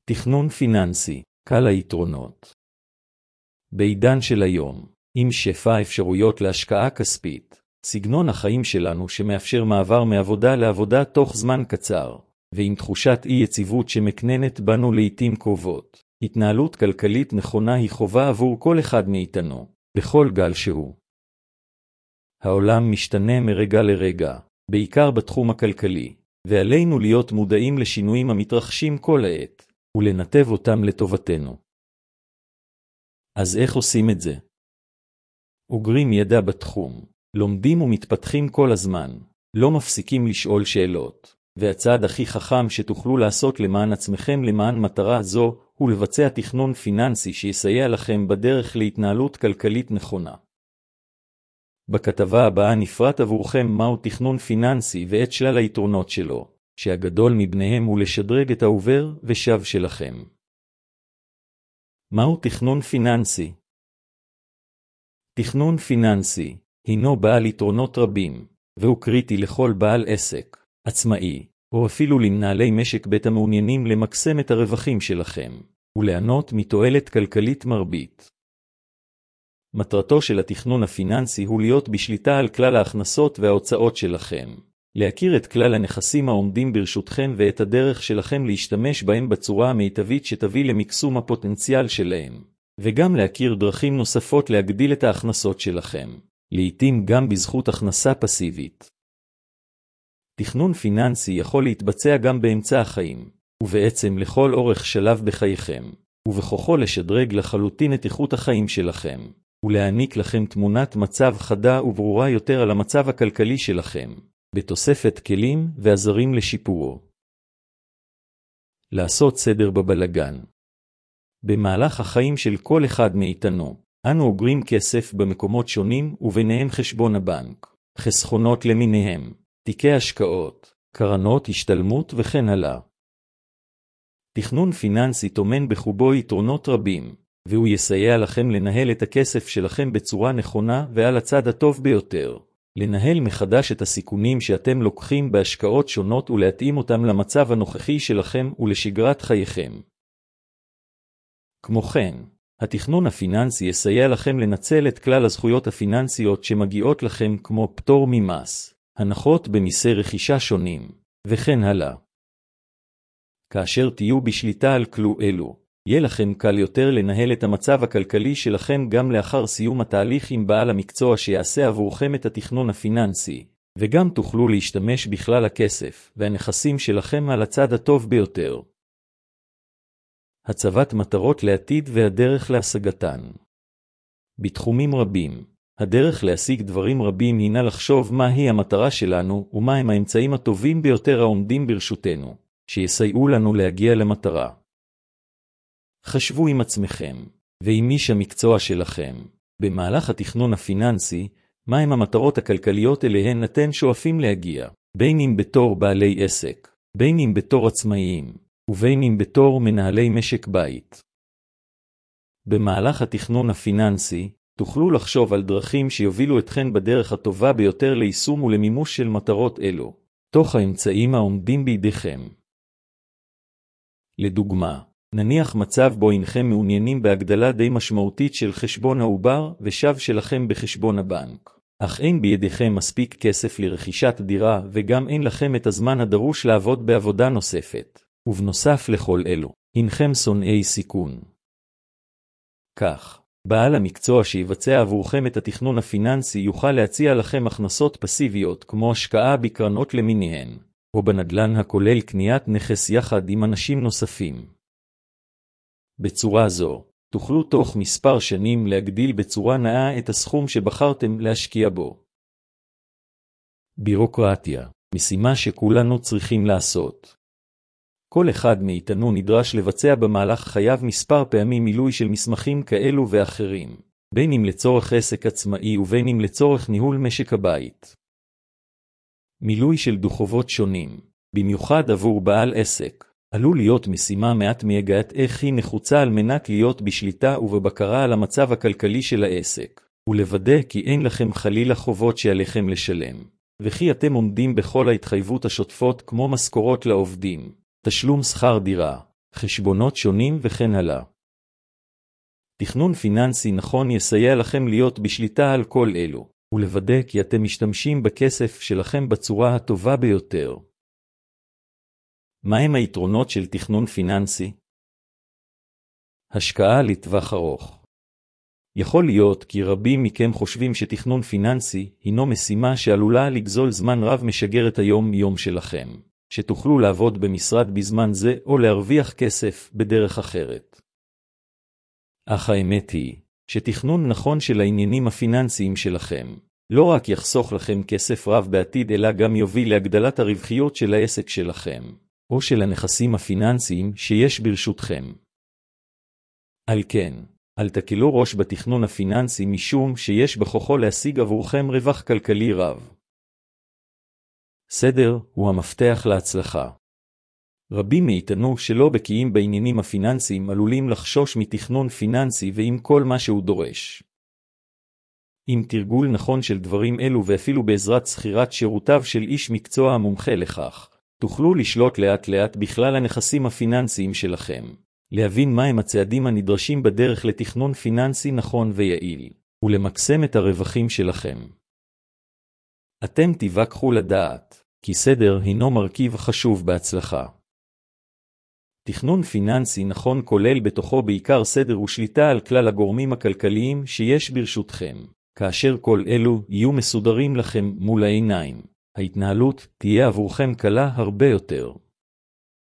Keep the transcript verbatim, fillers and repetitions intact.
תכנון פיננסי, קל היתרונות. בעידן של היום, עם שפע אפשרויות להשקעה כספית, סגנון החיים שלנו שמאפשר מעבר מעבודה לעבודה תוך זמן קצר, ועם תחושת אי יציבות שמקננת בנו לעתים קרובות, התנהלות כלכלית נכונה היא חובה עבור כל אחד מאיתנו, בכל גל שהוא. העולם משתנה מרגע לרגע, בעיקר בתחום הכלכלי, ועלינו להיות מודעים לשינויים המתרחשים כל העת, ולנתב אותם לטובתנו. אז איך עושים את זה? אוגרים ידע בתחום, לומדים ומתפתחים כל הזמן, לא מפסיקים לשאול שאלות, והצעד הכי חכם שתוכלו לעשות למען עצמכם למען מטרה זו, הוא לבצע תכנון פיננסי שיסייע לכם בדרך להתנהלות כלכלית נכונה. בכתבה הבאה נפרט עבורכם מהו תכנון פיננסי ואת שלל היתרונות שלו, שהגדול מבניהם הוא לשדרג את העובר ושב שלכם. מהו תכנון פיננסי? תכנון פיננסי הינו בעל יתרונות רבים, והוא קריטי לכל בעל עסק, עצמאי, או אפילו למנהלי משק בית המעוניינים למקסם את הרווחים שלכם, וליהנות מתועלת כלכלית מרבית. מטרתו של התכנון הפיננסי הוא להיות בשליטה על כלל ההכנסות וההוצאות שלכם, להכיר את כלל הנכסים העומדים ברשותכם ואת הדרך שלכם להשתמש בהם בצורה המיטבית שתביא למקסום הפוטנציאל שלהם, וגם להכיר דרכים נוספות להגדיל את ההכנסות שלכם, לעתים גם בזכות הכנסה פסיבית. תכנון פיננסי יכול להתבצע גם באמצע החיים, ובעצם לכל אורך שלב בחייכם, ובכוחו לשדרג לחלוטין את איכות החיים שלכם, ולהעניק לכם תמונת מצב חדה וברורה יותר על המצב הכלכלי שלכם, בתוספת כלים ועזרים לשיפורו. לעשות סדר בבלגן. במהלך החיים של כל אחד מאיתנו, אנו אוגרים כסף במקומות שונים וביניהם חשבון הבנק, חסכונות למיניהם, תיקי השקעות, קרנות השתלמות וכן הלאה. תכנון פיננסי טומן בחובו יתרונות רבים, והוא יסייע לכם לנהל את הכסף שלכם בצורה נכונה ועל הצד הטוב ביותר, לנהל מחדש את הסיכונים שאתם לוקחים בהשקעות שונות ולהתאים אותם למצב הנוכחי שלכם ולשגרת חייכם. כמו כן, התכנון הפיננסי יסייע לכם לנצל את כלל הזכויות הפיננסיות שמגיעות לכם כמו פטור ממס, הנחות במיסי רכישה שונים, וכן הלאה. כאשר תהיו בשליטה על כלו אלו, יהיה לכם קל יותר לנהל את המצב הכלכלי שלכם גם לאחר סיום התהליך עם בעל המקצוע שיעשה עבורכם את התכנון הפיננסי, וגם תוכלו להשתמש בכלל הכסף והנכסים שלכם על הצד הטוב ביותר. הצבת מטרות לעתיד והדרך להשגתן. בתחומים רבים, הדרך להשיג דברים רבים הינה לחשוב מהי המטרה שלנו ומהם האמצעים הטובים ביותר העומדים ברשותנו, שיסייעו לנו להגיע למטרה. חשבו עם עצמכם, ועם איש המקצוע שלכם, במהלך התכנון הפיננסי, מהם המטרות הכלכליות אליהן אתם שואפים להגיע, בין אם בתור בעלי עסק, בין אם בתור עצמאיים, ובין אם בתור מנהלי משק בית. במהלך התכנון הפיננסי, תוכלו לחשוב על דרכים שיובילו אתכן בדרך הטובה ביותר ליישום ולמימוש של מטרות אלו, תוך האמצעים העומדים בידיכם. לדוגמה, נניח מצב בו אינכם מעוניינים בהגדלה די משמעותית של חשבון העובר ושב שלכם בחשבון הבנק, אך אין בידיכם מספיק כסף לרכישת דירה וגם אין לכם את הזמן הדרוש לעבוד בעבודה נוספת, ובנוסף לכל אלו, אינכם שונאי סיכון. כך, בעל המקצוע שיבצע עבורכם את התכנון הפיננסי יוכל להציע לכם הכנסות פסיביות כמו השקעה בקרנות למיניהן, או בנדלן הכולל קניית נכס יחד עם אנשים נוספים. בצורה זו, תוכלו תוך מספר שנים להגדיל בצורה נאה את הסכום שבחרתם להשקיע בו. בירוקרטיה, משימה שכולנו צריכים לעשות. כל אחד מאיתנו נדרש לבצע במהלך חייו מספר פעמים מילוי של מסמכים כאלו ואחרים, בין אם לצורך עסק עצמאי ובין אם לצורך ניהול משק הבית. מילוי של דוחות שונים, במיוחד עבור בעל עסק, עלול להיות משימה מעט מייגעת איך היא נחוצה על מנת להיות בשליטה ובבקרה על המצב הכלכלי של העסק, ולוודא כי אין לכם חלילה חובות שעליכם לשלם, וכי אתם עומדים בכל ההתחייבות השוטפות כמו משכורות לעובדים, תשלום שכר דירה, חשבונות שונים וכן הלאה. תכנון פיננסי נכון יסייע לכם להיות בשליטה על כל אלו, ולוודא כי אתם משתמשים בכסף שלכם בצורה הטובה ביותר. מהם היתרונות של תכנון פיננסי? השקעה לטווח ארוך. יכול להיות כי רבים מכם חושבים שתכנון פיננסי הינו משימה שעלולה לגזול זמן רב משגרת היום-יום שלכם, שתוכלו לעבוד במשרד בזמן זה או להרוויח כסף בדרך אחרת. אך האמת היא שתכנון נכון של העניינים הפיננסיים שלכם לא רק יחסוך לכם כסף רב בעתיד, אלא גם יוביל להגדלת הרווחיות של העסק שלכם, או של הנכסים הפיננסיים שיש ברשותכם. על כן, אל תקלו ראש בתכנון הפיננסי משום שיש בכוחו להשיג עבורכם רווח כלכלי רב. סדר הוא המפתח להצלחה. רבים מאיתנו שלא בקיאים בעניינים הפיננסיים עלולים לחשוש מתכנון פיננסי ועם כל מה שהוא דורש. עם תרגול נכון של דברים אלו ואפילו בעזרת שכירת שירותיו של איש מקצוע המומחה לכך, תוכלו לשלוט לאט לאט בכלל הנכסים הפיננסיים שלכם, להבין מהם הצעדים הנדרשים בדרך לתכנון פיננסי נכון ויעיל, ולמקסם את הרווחים שלכם. אתם תיווכחו לדעת, כי סדר הינו מרכיב חשוב בהצלחה. תכנון פיננסי נכון כולל בתוכו בעיקר סדר ושליטה על כלל הגורמים הכלכליים שיש ברשותכם. כאשר כל אלו יהיו מסודרים לכם מול העיניים, ההתנהלות תהיה עבורכם קלה הרבה יותר.